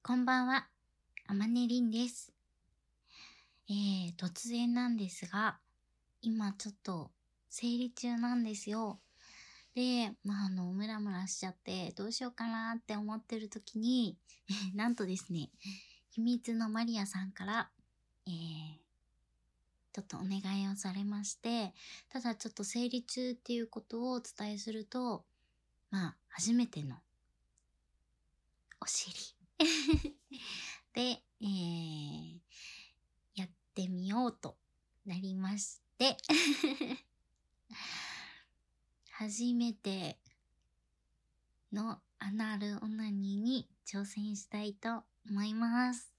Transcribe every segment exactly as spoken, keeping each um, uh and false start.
こんばんは、あまねりんです。えー、突然なんですが、今ちょっと生理中なんですよ。で、まあ、あの、ムラムラしちゃってどうしようかなって思ってる時に、なんとですね、秘密のマリアさんから、えー、ちょっとお願いをされまして、ただちょっと生理中っていうことをお伝えすると、まあ、初めてのお尻で、えー、やってみようとなりまして初めてのアナルオナニーに挑戦したいと思います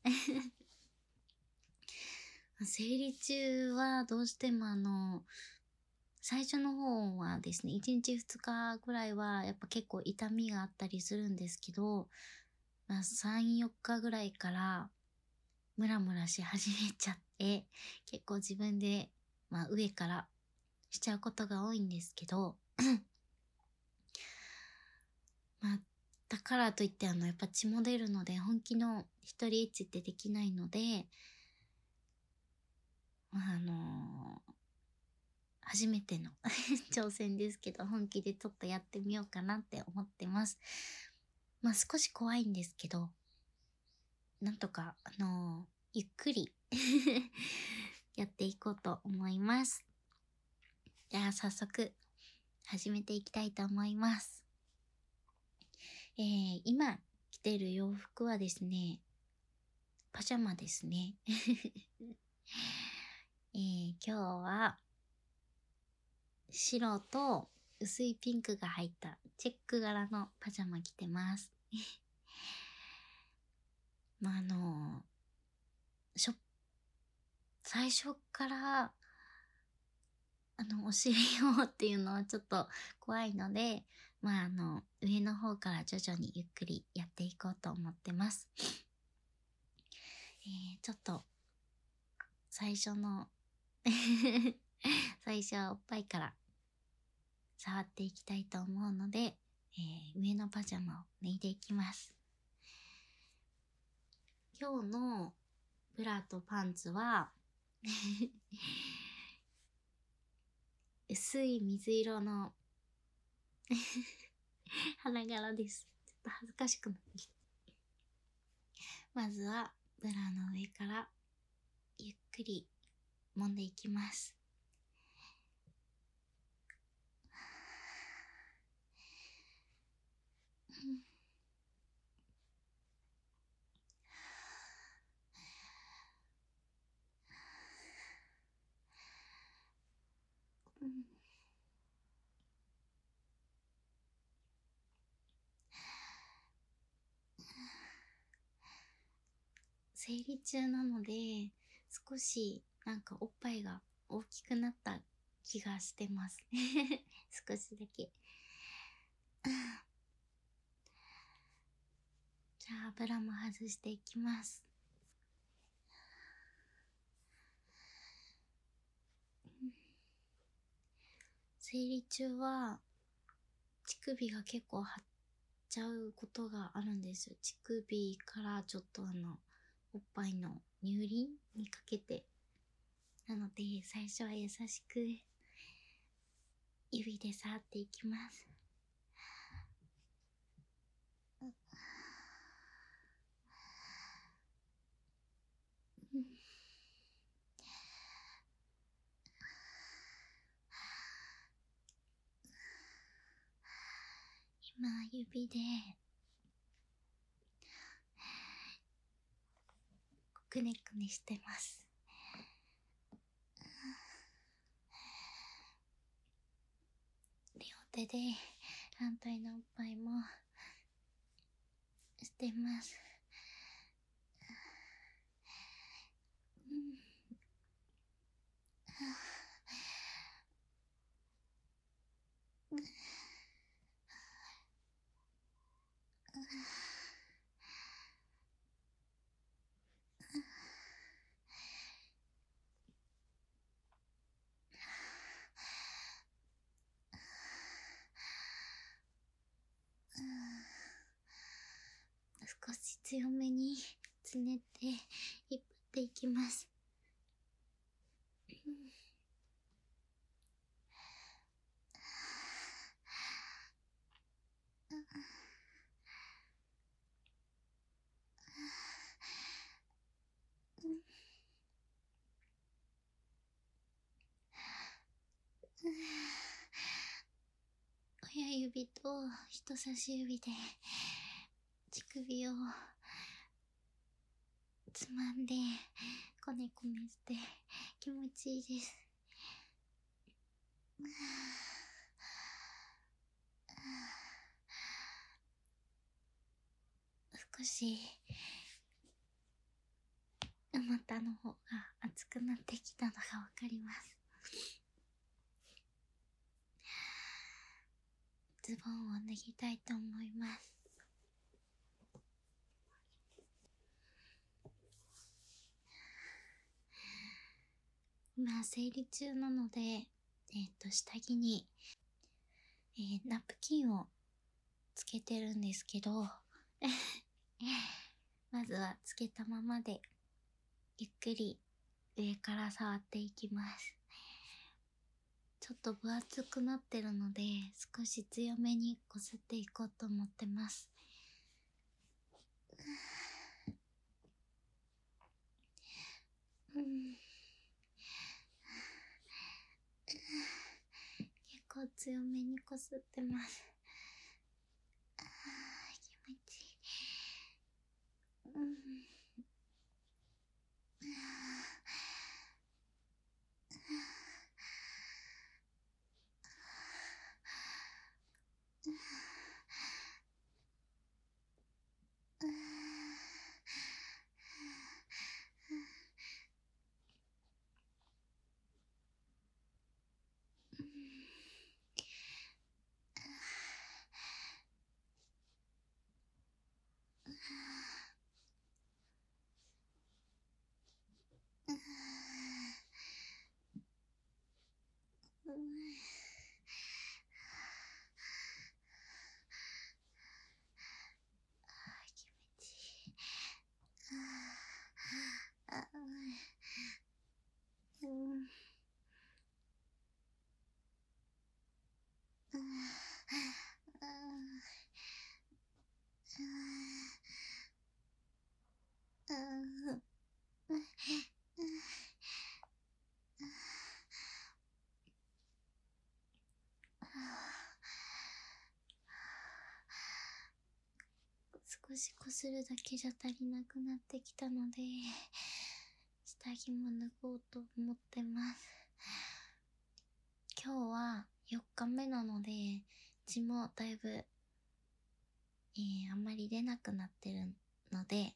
生理中はどうしてもあの最初の方はですねいちにちふつかぐらいはやっぱ結構痛みがあったりするんですけど、まあ、さん、よっかぐらいからムラムラし始めちゃって結構自分で、まあ、上からしちゃうことが多いんですけどまあだからといってあのやっぱ血も出るので本気の一人エッチってできないので、まあ、あのー、初めての挑戦ですけど本気でちょっとやってみようかなって思ってます。まあ少し怖いんですけどなんとかあのー、ゆっくりやっていこうと思います。じゃあ早速始めていきたいと思います。えー、今着てる洋服はですねパジャマですね、えー、今日は白と薄いピンクが入ったチェック柄のパジャマ着てますまああのしょ最初からあのお尻をっていうのはちょっと怖いのでまああの上の方から徐々にゆっくりやっていこうと思ってますえー、ちょっと最初の最初はおっぱいから触っていきたいと思うので、えー、上のパジャマを脱いでいきます今日のブラとパンツは薄い水色の花柄です。ちょっと恥ずかしくなってきた。まずはブラの上からゆっくり揉んでいきます。生理中なので少しなんかおっぱいが大きくなった気がしてます少しだけじゃあブラも外していきます生理中は乳首が結構張っちゃうことがあるんですよ。乳首からちょっとあのおっぱいの乳輪にかけてなので最初は優しく指で触っていきます今指でくねくねしてます両手で反対のおっぱいもしてます少しず強めにつねって引っ張っていきます。親指と人差し指で乳首をつまんでこねこねして気持ちいいです。少しお股の方が熱くなってきたのがわかります。ズボンを脱ぎたいと思います。今生理中なので、えっと下着に、えー、ナプキンをつけてるんですけどまずはつけたままでゆっくり上から触っていきます。ちょっと分厚くなってるので少し強めにこすっていこうと思ってます。うん、結構強めにこすってます。あー、気持ちいい。うん、少しこするだけじゃ足りなくなってきたので下着も脱ごうと思ってます。今日はよっかめなので血もだいぶ、えー、あんまり出なくなってるので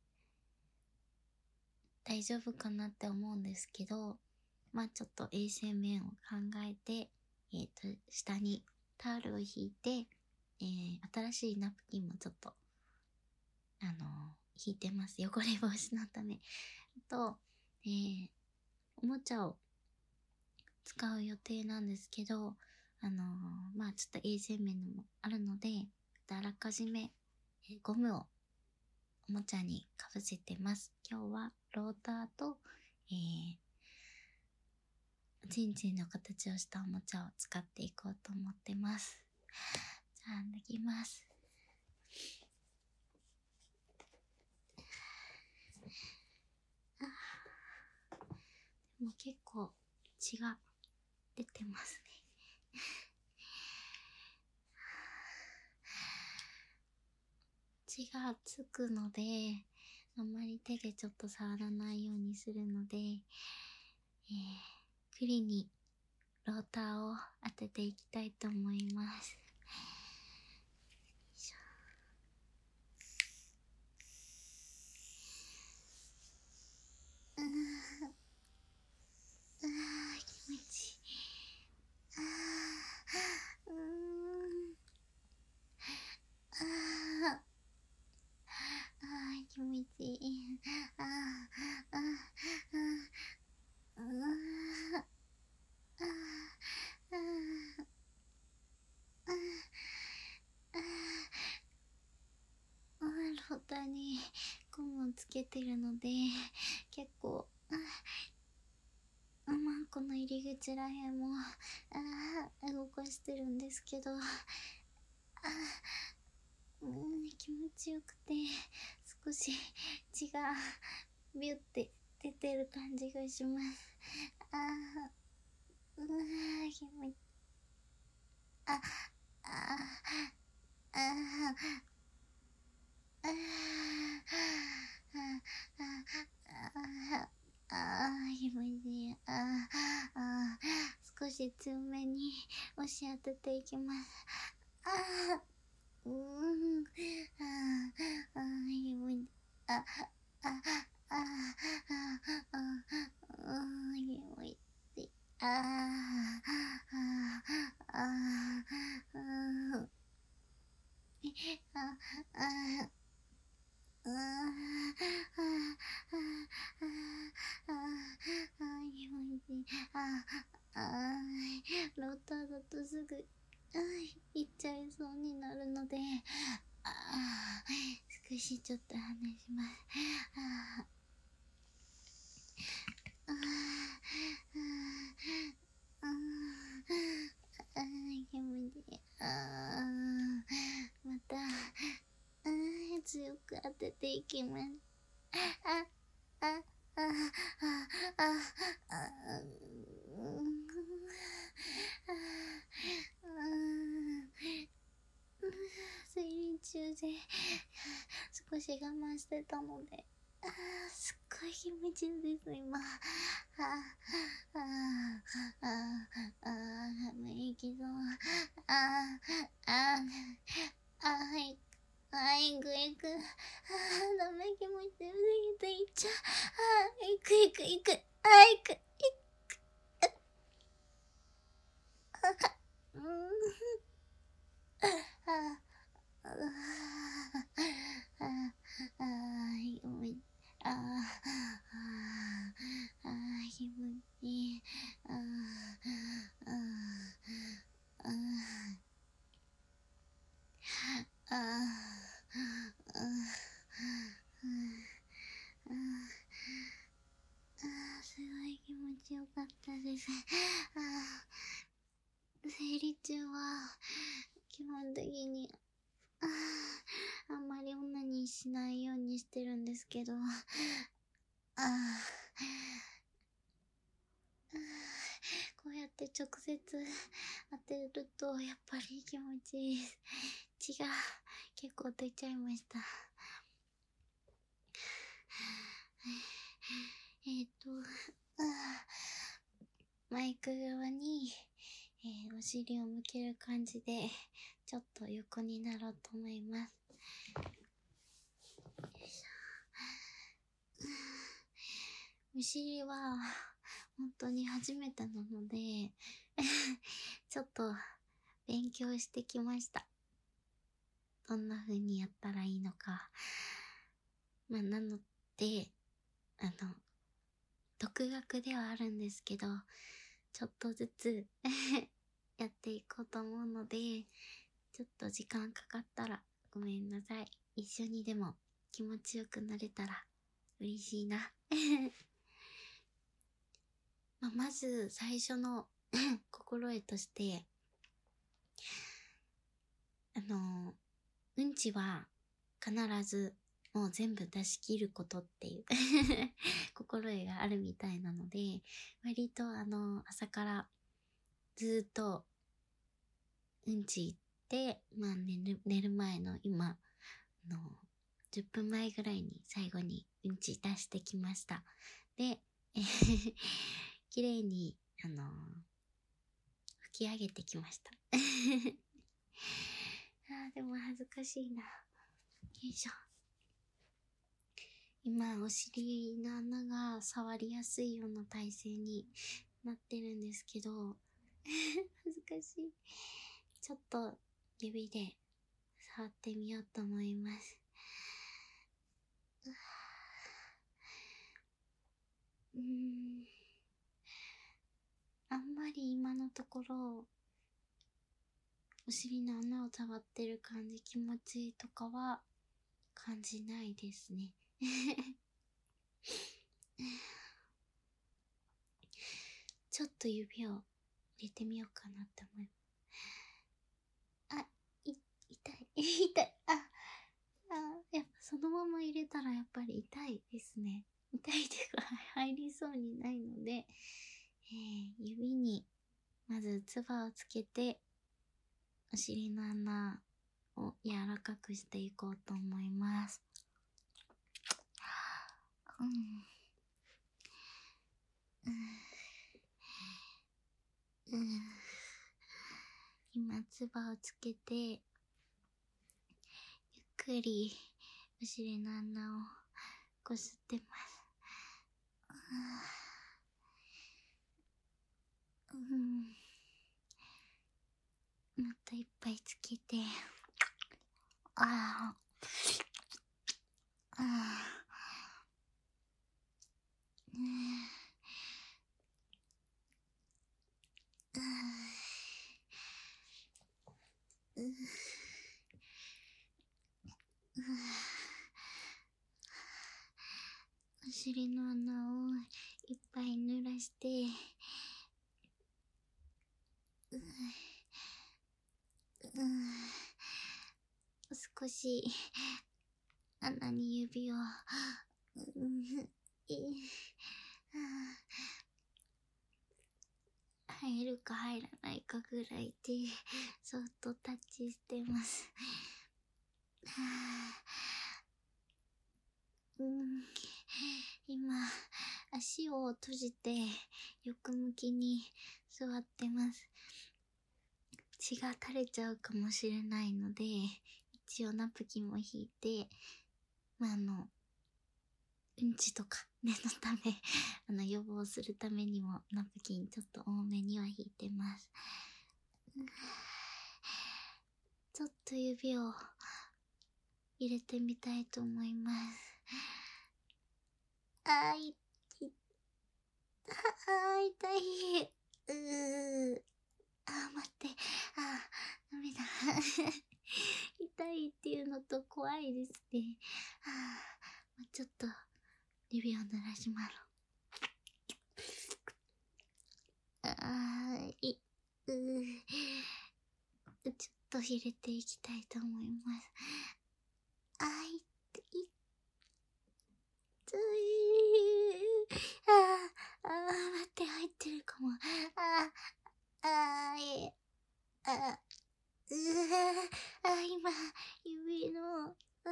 大丈夫かなって思うんですけど、まあちょっと衛生面を考えて、えっと下にタオルを引いて、えー、新しいナプキンもちょっとあのー、引いてます。汚れ防止のため。あと、えー、おもちゃを使う予定なんですけど、あのー、まあちょっと衛生面もあるので、あらかじめ、えー、ゴムをおもちゃにかぶせてます。今日はローターと、えー、チンチンの形をしたおもちゃを使っていこうと思ってます。じゃあ脱ぎます。でも結構血が出てますね血がつくのであんまり手でちょっと触らないようにするので、えー、栗にローターを当てていきたいと思います。気持ちいい。あーあーあーあーあーあーにゴムをつけてるので、結構、あ、まあ、この入り口らへんも、あ動かしてるんですけど、あうん、気持ちよくて、少し血がビュって出てる感じがします。あー、うわー、気持ち、あ、あ、あ、あ、あ、あ、あ、気持ちいい。あ、あ、少し強めに押し当てていきます。あ、うーん、あ、あ、気持ちいい。あ、あ、あ、あ、あ、あ、あ、気持ちいい。あ、あ、あ、あ、あ、あ、うーん、あ、あ、あ、あ、あ、気持ちいい。あ、あ、ローターだとすぐ、あ、行っちゃいそうになるので、あ、少しちょっと離します。あ、あ、あ、あ、気持ちいい。あ、また、あ、強く当てていきます。あ、あ、あ、あ、あ、あ、あ、うん、あ、うん、生理中で少し我慢してたので、あ、すっごい気持ちいいです、今。あ、あ、あ、あ、あ、息そう。あ、あ、あ、はい。あ、行く行く。あ、ダメ、気持ち悪すぎて行っちゃう。あ、行く行く行く。あ、行く。うん。あ、あ、あ、あ、あ、気持ち、あ、あ、あ、気持ちいい。あ、あ、あ、あ、あ、あ、すごい気持ちよかったです。あ、生理中は基本的にあ、あんまり女にしないようにしてるんですけど、あ、あ、こうやって直接当てるとやっぱり気持ちいいです。血が結構出ちゃいました。えっと、マイク側に、えー、お尻を向ける感じでちょっと横になろうと思います。お尻は本当に初めてなのでちょっと勉強してきました。どんな風にやったらいいのか。まあ、なので、あの、独学ではあるんですけど、ちょっとずつやっていこうと思うので、ちょっと時間かかったらごめんなさい。一緒にでも気持ちよくなれたら嬉しいな。まあ、まず最初の心得として、あの、うんちは必ずもう全部出し切ることっていう心得があるみたいなので、割とあの、朝からずっとうんち行って、まあ寝る、寝る前の今、あの、じゅっぷんまえぐらいに最後にうんち出してきました。で、えー綺麗に、あの拭き上げてきました。あー、でも恥ずかしいな。よいしょ。今、お尻の穴が触りやすいような体勢になってるんですけど、恥ずかしい。ちょっと指で触ってみようと思います。うーん。あんまり今のところ、お尻の穴を触ってる感じ気持ちいいとかは感じないですね。ちょっと指を入れてみようかなって思います。あ、い、痛い。痛い。あ、あ、やっぱそのまま入れたらやっぱり痛いですね。痛い手が入りそうにないので、えー、指にまずつばをつけて、お尻の穴を柔らかくしていこうと思います。うん。うん。うん。今、つばをつけて、ゆっくりお尻の穴をこすってます。うん。もっといっぱいつけて、ああ。ああ。うん。うん。うん。お尻の穴をいっぱい濡らして、うん。うん。少し穴に指を、うん、い入るか入らないかぐらいでそっとタッチしてます。うん、今足を閉じて横向きに座ってます。血が垂れちゃうかもしれないので一応ナプキンも引いて、まあ、あのうんちとか念のためあの予防するためにもナプキンちょっと多めには引いてます。ちょっと指を入れてみたいと思います。あーい、い、あー痛い。うー。あー待って。あー、ダメだ。痛いっていうのと怖いですね。あー、もうちょっと指を濡らしまろう。あー、い、うー。ちょっと入れていきたいと思います。あー、い、い、つい。あー、あー、待って、入ってるかも。あー、あー、え、あ、うー、あ、今、指の、あ、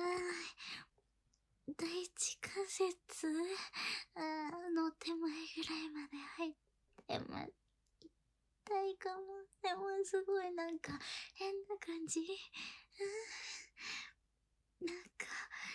第一関節あの手前ぐらいまで入ってます。痛いかも。でもすごいなんか変な感じ。なんか、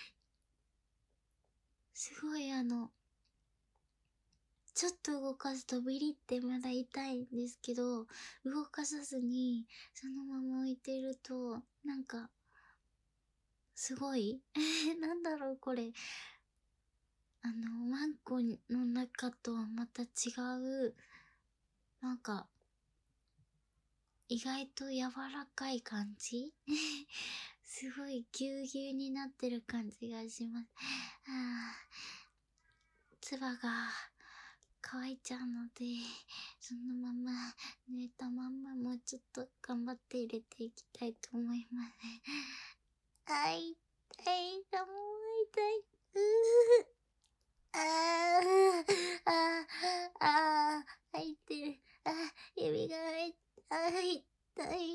すごいあの、ちょっと動かすとビリってまだ痛いんですけど、動かさずにそのまま置いてると、なんか、すごいなんだろうこれ。あの、ワンコの中とはまた違う、なんか、意外と柔らかい感じすごいぎゅうぎゅうになってる感じがします。あー、つばが乾いちゃうので、そのまま濡れたまんまもうちょっと頑張って入れていきたいと思います。あい、痛いだもん、痛い。うー。あー、あー、あー、入ってる。あー、指が入っ、あー、痛い。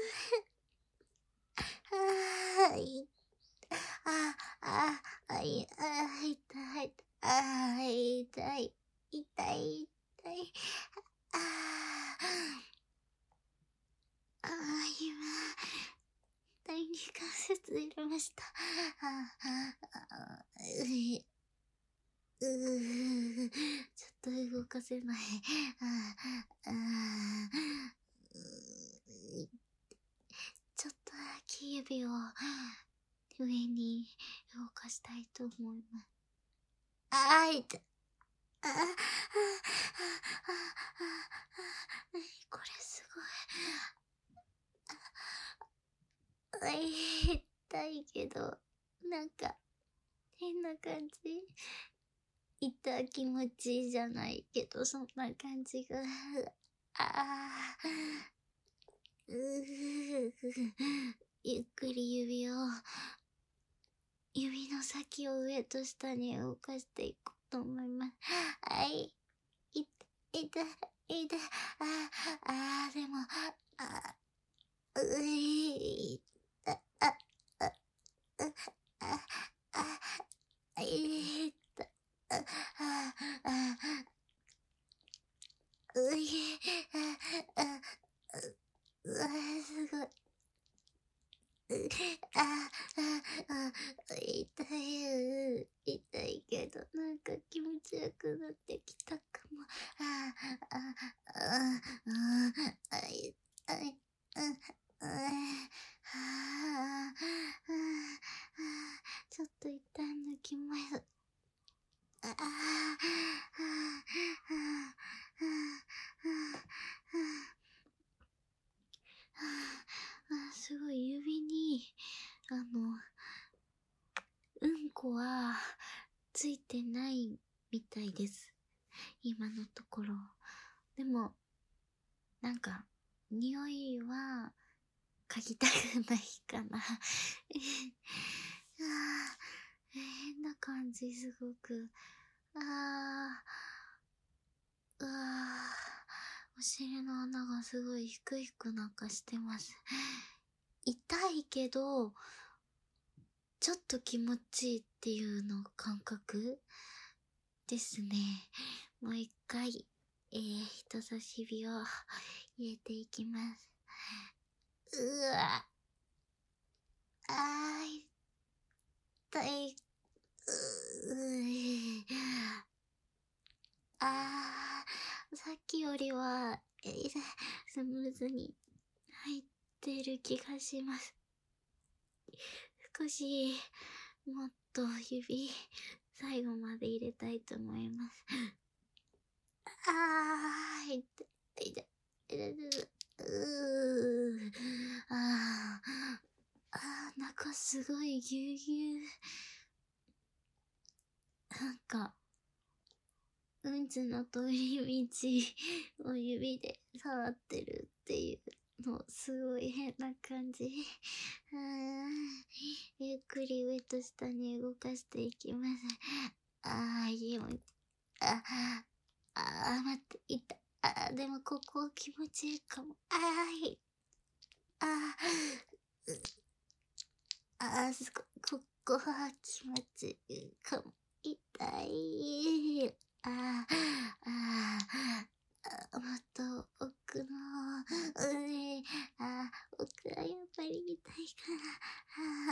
あー、い、あー、あー、あい、あー、痛い。あー、痛い。痛い、痛い。あー、あー、今、第二関節入れました。あー、あー、うい、うー、ちょっと動かせない。あー、あー、うー、ちょっとだけ指を上に動かしたいと思います。あー、いた。あー、あー、あー、あー、あー、なにこれすごい。あ、痛いけど、 なんか、変な感じ。痛気持ちいいじゃないけど、そんな感じが。ああ。うーゆっくり指を、指の先を上と下に動かしていこうと思います。はい。い、いた、いた、ああ、あでも、あ、うい、あ、あ、あ、あ、あ、あ、いっと、あ、あ、あ、うい、あ、あ、うわ、すごい。あ、あ、あ、痛い、痛いけど、なんか気持ちよくなってきたかも。あ、あ、あ、あ、あ、い、あい、あ、あ、あ、ちょっと一旦抜きます。あ、あ、あ、あ、あ、すごい指に、あの、うんこはついてないみたいです。今のところ。でも、なんか、匂いは嗅ぎたくないかな。あー変な感じ、すごく。あー、うわー、お尻の穴がすごいヒクヒクなんかしてます。痛いけど、ちょっと気持ちいいっていうの感覚ですね。もう一回、えー、人差し指を入れていきます。うわ、あー、痛い。うーあー、さっきよりは、えー、スムーズに入ってる気がします。少し、もっと指、最後まで入れたいと思います。あー、痛い、痛い、痛い、痛い、うー、あー、あー、中すごいぎゅうぎゅう。なんか、うんちの通り道を指で触ってるっていうの、すごい変な感じ。あー、ゆっくり上と下に動かしていきます。あー、いいもん。あ、あー、待って、いた。あー、でもここ気持ちいいかも。あーい。あー、うあー、すごここは気持ちいいかも。痛い。あー、あー、あもっと奥の、うえ、あー、奥はやっぱり痛いから。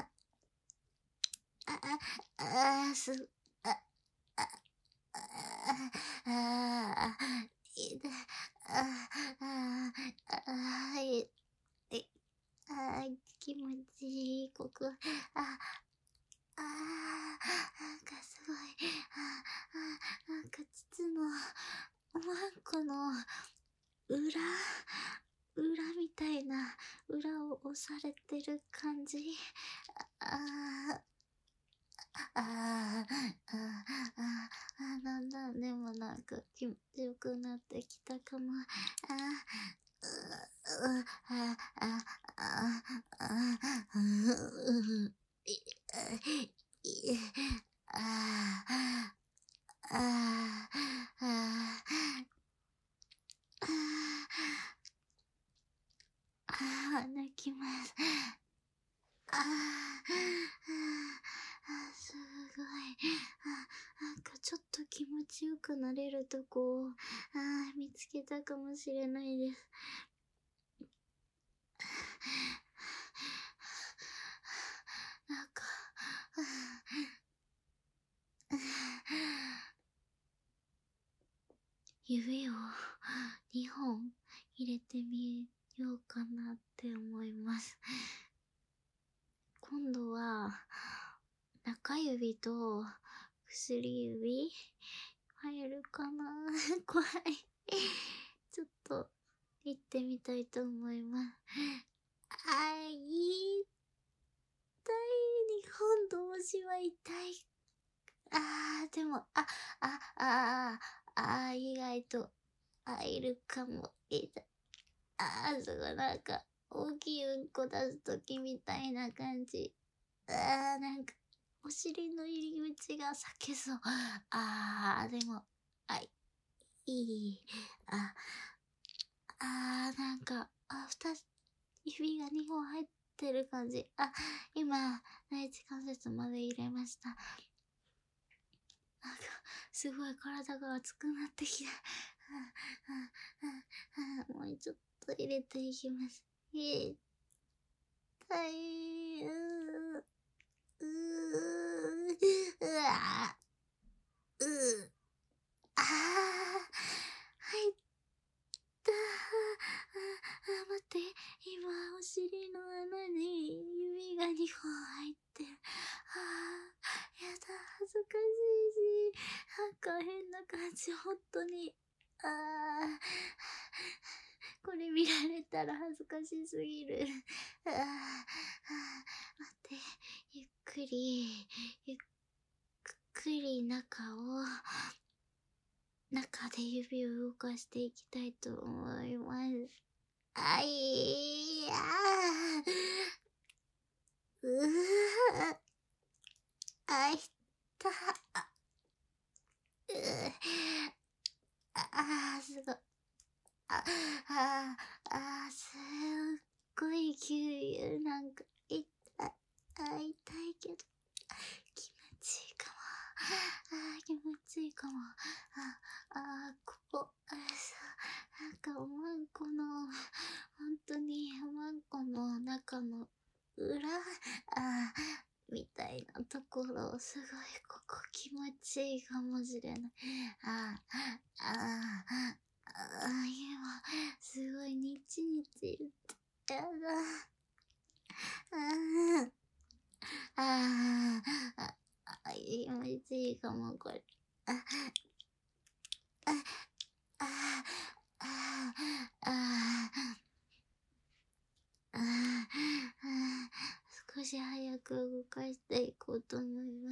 あー、あー、あー、す、あ、あ、あ、あー、いた、あー、あー、あー、い、い、あー、気持ちいい、ここ。あ、あー、なんかすごい、あー、なんか膣の、ワンコの裏、裏みたいな、裏を押されてる感じ。あー、あー、あー、あー、なんだ、でもなんか気持ちよくなってきたかも。あー、う、う、あ、あ、あ、あ、うん、い、い、ああ、ああ、ああ、ああ、泣きます。ああ、ああ、すごい。あ、なんかちょっと気持ちよくなれるとこを、ああ、見つけたかもしれないです。なんか、指をにほん入れてみようかなって思います。今度は、中指と薬指入るかな怖い。ちょっと、行ってみたいと思います。あー、い日本同士は痛い。あー、でも、あ、あ、あー、あー、意外と、入るかも。痛い。あー、すごい、なんか、大きいうんこ出すときみたいな感じ。あー、なんか、お尻の入り口が裂けそう。あー、でも、あ、いい。あ、あー、なんか、あ、二つ、指が二本入ってる感じ。あ、今、第一関節まで入れました。なんか、すごい体が熱くなってきた。はあはあはあ、もうちょっと入れていきます。痛い、うー、うー、うわー、うー、あー、入ったー。あ、待って、今、お尻の穴に指がにほん入ってる。あー、やだ、恥ずかしいし、なんか変な感じ、ほんとに。あー、これ見られたら恥ずかしすぎる。あー、あー、待って、ゆっくり、ゆっくり中を、中で指を動かしていきたいと思います。あいやー、うー、あいた、あ、うー、あー、すごい。あ、あ、あ、すっごいぎゅう、なんか、痛い、あ、痛いけど、気持ちいいかも。あ、気持ちいいかも。あ、あ、ここ、あ、そう、なんかおまんこの、ほんとにおまんこの中の裏、あ、みたいなところ、すごいここ気持ちいいかもしれない。あ、あ、あ、今、すごいニチニチ言って、やだ。ああ、ああ、気持ちいいかも、これ。あ、あ、あ、あ、あ、あ、少し早く動かしていこうと思います。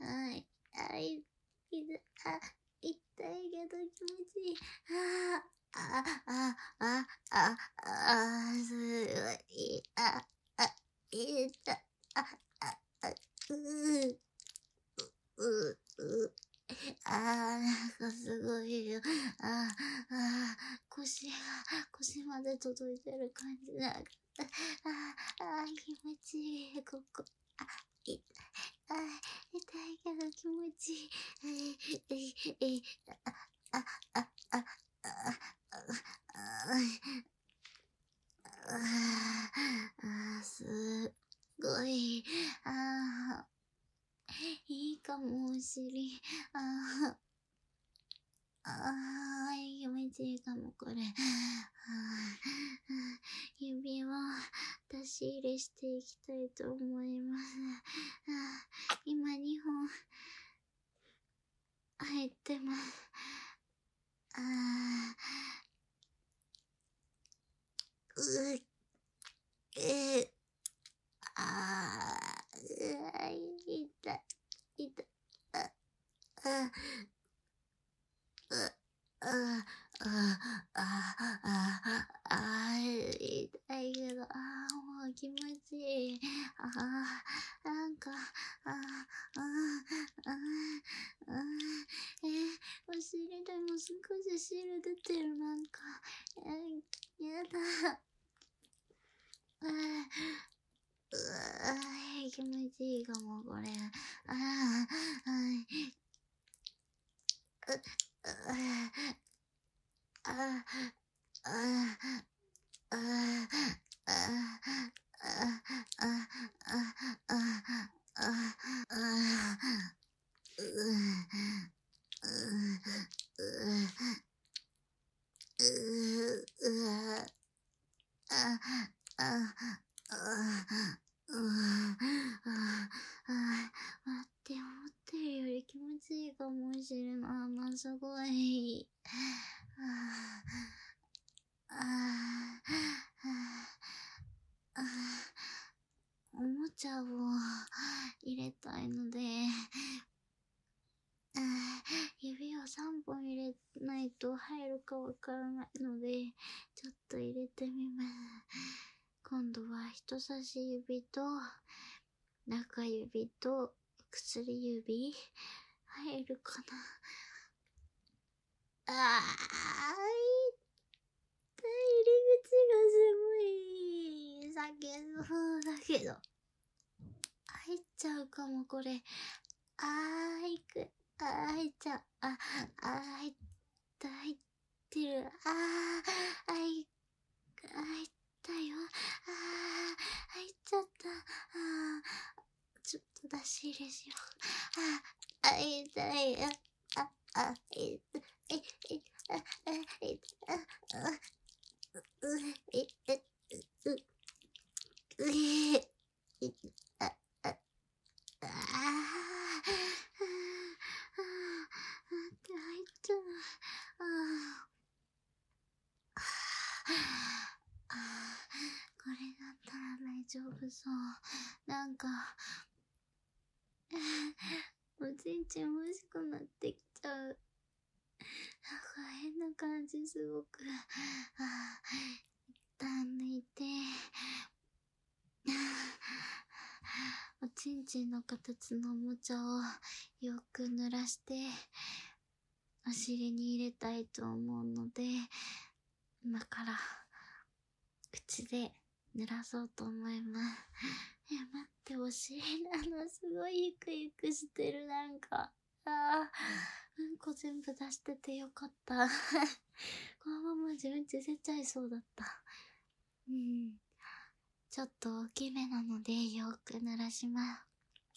はい。あ、い、いず、あ、痛いけど気持ちいい。ああ、あ、あ、あ、あ、すごい。あ、あ、いた、あ、あ、あ、うー、う、う、あー、なんかすごいよ。あー、あー、腰が、腰まで届いてる感じだ。あー、あー、気持ちいい、ここ。あ、痛い。あー、痛いけど気持ちいい。えー、えー、えー、あ、あ、あ、あ、あ、あ、あ、あ、すっごい。あー、いいかも、お尻。あー、あー、気持ちいいかも、これ。はあ、指を出し入れしていきたいと思います。あ、今にほん入ってます。あー、う、え、あー、うわ、痛い、痛い、あ、あ、う、あ、あ、あ、あ、あ、痛いけど、あー、もう気持ちいい。あー、なんか、あー、あー、あー、あー、えー、お尻でも少し汁出てる、なんか、えー、やだ。あー、うわー、気持ちいいかも、これ。あー、あー、う、う、あ、あ、あ、あ、あ、待って、思ってるより気持ちいいかもしれない。まあ、すごい。ああ、ああ、おもちゃをと入るかわからないので、ちょっと入れてみます。今度は人差し指と中指と薬指入るかな。あー、入り口がすごい避けそうだけど、入っちゃうかもこれ。あー、いく。あー、入っちゃう。あ、あー、入った、入ってる。あー、入っ、入ったよ。あー、入っちゃった。あー、ちょっと出し入れしよう。あー、あ、痛い。あ、あ、あ、痛い。え、え、あ、あ、え、あ、あ、う、え、え、う、う、え、え、あ、あ、ああ、ああ、って入っちゃう。ああ、これだったら大丈夫そう。なんか、おちんちん欲しくなってきちゃう。なんか変な感じすごく。ああ、一旦抜いて、おちんちんの形のおもちゃをよく濡らしてお尻に入れたいと思うので、今から口で濡らそうと思います。え、待って、お尻なのすごいゆくゆくしてる。なんか、ああ、うんこ全部出しててよかった。このまま自分ち出ちゃいそうだった。うん。ちょっと大きめなのでよく濡らします。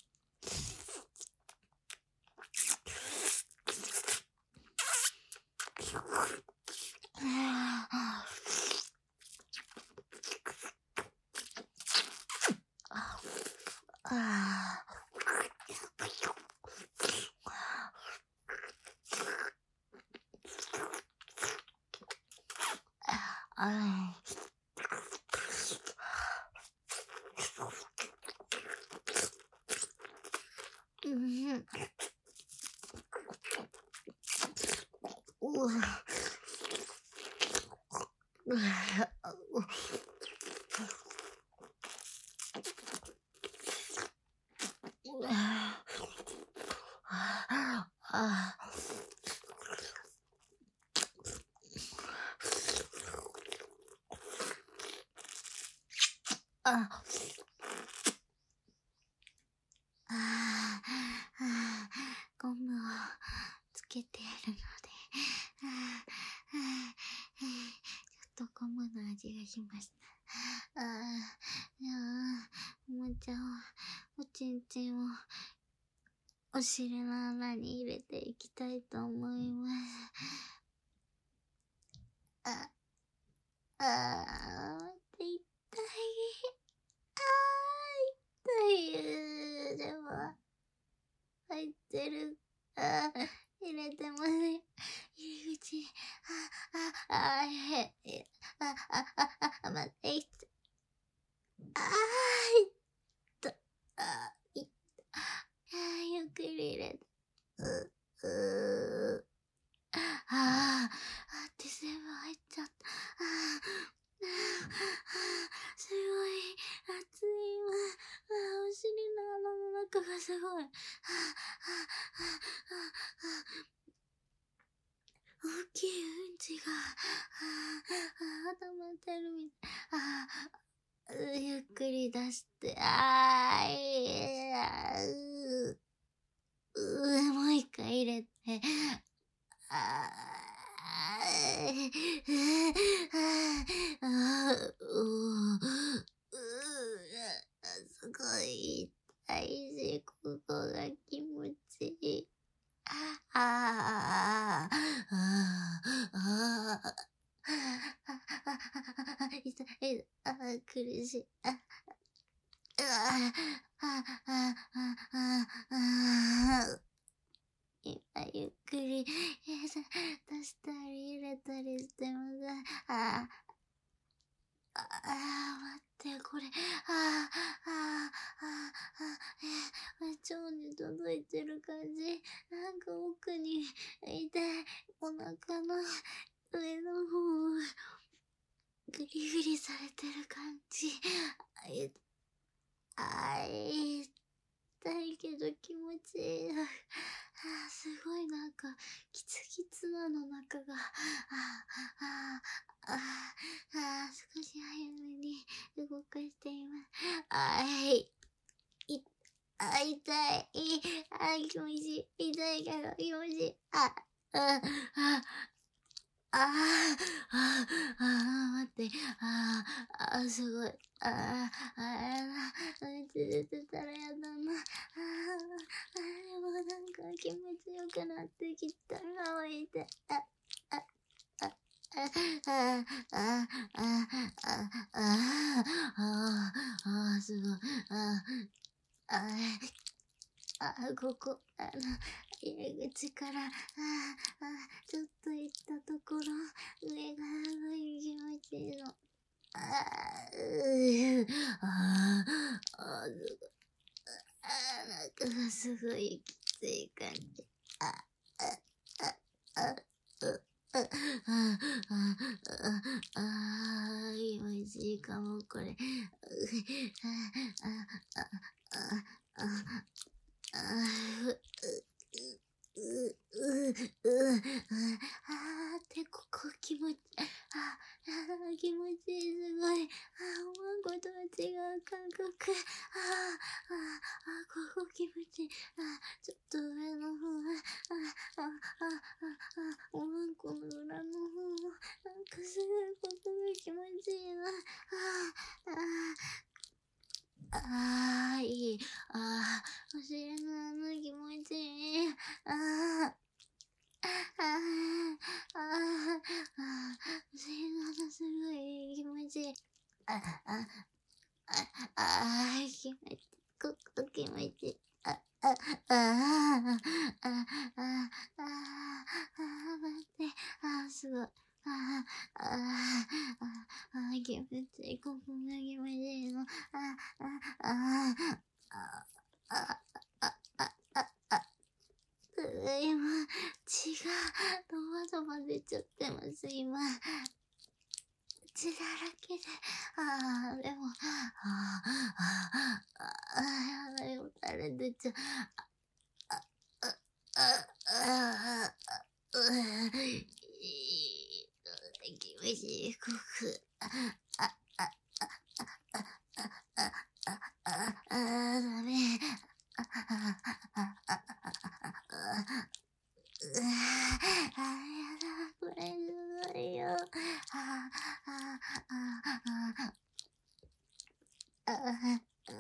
あ、ああ、ゴムをつけてあるので、ああ、ちょっとゴムの味がしました。ああ、いやおもちゃを、おちんちんを、お尻の穴に入れていきたいと思います。あ、ああ、待って痛い。ああ、痛い。でも、入ってる。ああ、入れてます。入り口。あ、あ、あ、へ、あ、あ、あ、あ、待って、いっああ、いった。あ、いった。あ、ゆっくり入れて。う、うああ、あって全部入っちゃった。ああ、すごい、熱いわ。あ、お尻の穴の中がすごい。ああ、大きいうんちが、ああ、溜まってるみたい。ああ、ゆっくり出して、ああ、いや、う、う、もう一回入れて、ああ、すごい痛いし、ここが気持ちいい。ああ、ああ、ああ、痛い、ああ、苦しい。ああ、ああ、ああ、ああ、今ゆっくり、出したり入れたりしてます。あああ、待って、これ、ああ、ああ、ああ、あえー、腸に届いてる感じ。なんか奥に痛い。お腹の上の方、グリグリされてる感じ。あい、あい、痛いけど気持ちいい。ああ、すごいなんか、キツキツなの中が。ああ、ああ、ああ、少し早めに動かしています。あい、い、あ、痛い。あ、気持ちいい。痛いけど気持ちいい。あ、あ、あ、ああ、ああ、ああ、待って、ああ、ああ、すごい、ああ、ああ、うつ出てたらやだな、ああ、ああ、もうなんか気持ちよくなってきたな、おいて、あ、あ、あ、あ、あ、あ、あ、あ、あ、あ、あ、すごい、あ、あ、あ、ここ、あの、入り口から、ああ、ちょっと行ったところ、上がすごい気持ちいいの。ああ、うああ、あすごい、あなんかすごいきつい感じ。あ、あ、あ、あ、う、あ、あ、あ、あ、あ、気持ちいいかも、これ。あ、あ、あ、あ、あ、あ、あーう、う、う、う、う、う、あーってここ気持ち、あ、あ気持ちいい、すごい。あ思うことは違う感覚。ああ、あここ気持ちいい。あちょっと上の方、あ、あ、あ、あ、あ、おまんこの裏の方も、なんかすごいここが気持ちいいな。ああ、あああ、いい。ああ、お尻の穴気持ちいい。ああ、ああ、ああ、ああ、お尻の穴すごい気持ちいい。あ、あ、あ、ああ、気持ちいい。ここ気持ちいい。あ、あ、ああ、ああ、ああ、ああ、待って。ああ、すごい。ああ、ああ、ああ、気持ちいい。ここが気持ちいいの。ああ、ああ、ああ、ああ、ああ、う今、血がドバドバ出ちゃってます、今。血だらけで。ああ、でも、ああ、ああ、やだよ、垂れ出ちゃう。あ、あ、あ、あ、あ、う気持ちいい、こく。あ、あ、あ、あ、あ、あ、あ、あ、あ、ダメ。あ、あ、あ、あ、あ、うわあ、やだ、これすごいよ。あ、あ、あ、あ、あ、あ、あ、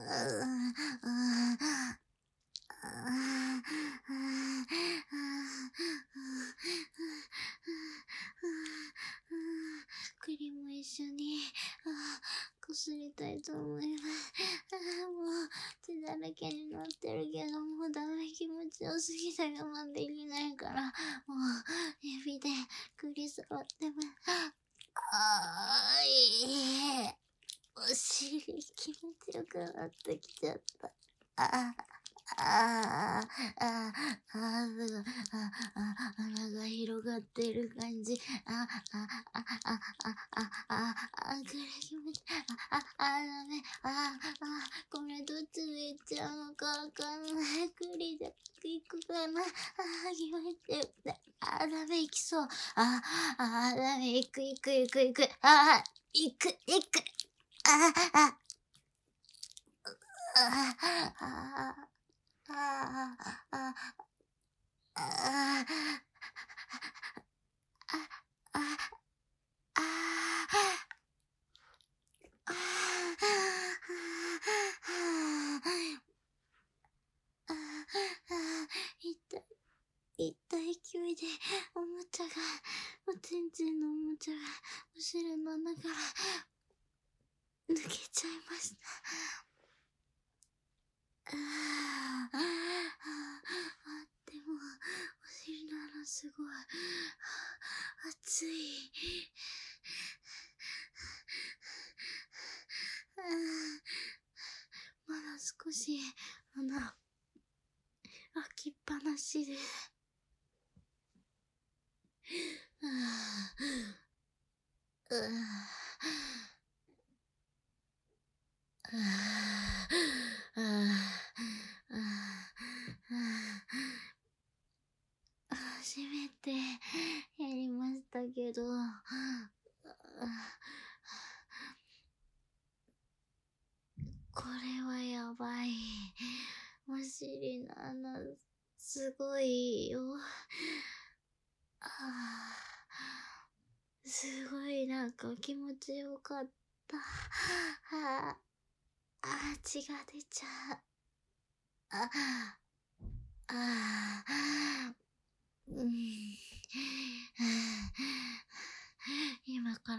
あ、栗も一緒にこすりたいと思います。もう血だらけになってるけど、もうダメ、気持ちよすぎて我慢できないから、もう指で栗触ってます。あーいい。お尻気持ちよくなってきちゃった。ああ、ああ、ああ、あすごい。ああ、穴が広がってる感じ。ああ、ああ、ああ、ああ、あこれ気持ち、ああ、あダメ。ああ、これどっちで行っちゃうのかわかんない。栗で行くかな。ああ、気持ちよくて。ああ、ダメ、行きそう。ああ、ああ、ダメ、行く行く行く行く。ああ、行く行く。ああ、ああ、ああ、ああ、ああ、ああ、ああ、ああ、痛い、痛い勢いで、おもちゃが、おちんちんのおもちゃが、お尻の穴から抜けちゃいました。ああ、ああ、でも、お尻の穴すごい、熱い。 し穴開きっぱなしで。うぅ、うぅ、うぅ、うぅ、初めてやりましたけど、これはやばい。お尻の穴、すごいよ。あー、すごいなんか気持ちよかった。あー、あー、血が出ちゃう。あ、あー、うん。今から、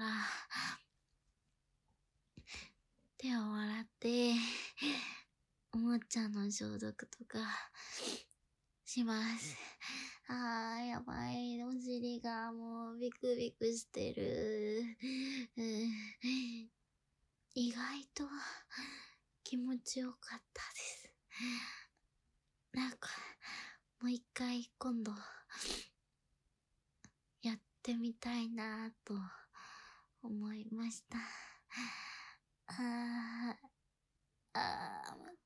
手を洗って、おもちゃの消毒とか、します。あー、やばい。お尻がもうビクビクしてる。うん、意外と気持ちよかったです。なんか、もう一回今度、やってみたいなぁと思いました。あー、あー、待って、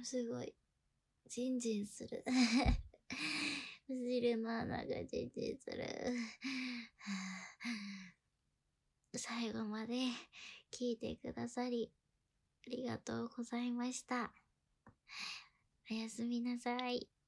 すごい。ジンジンする。お尻の穴がジンジンする。最後まで聞いてくださり、ありがとうございました。おやすみなさい。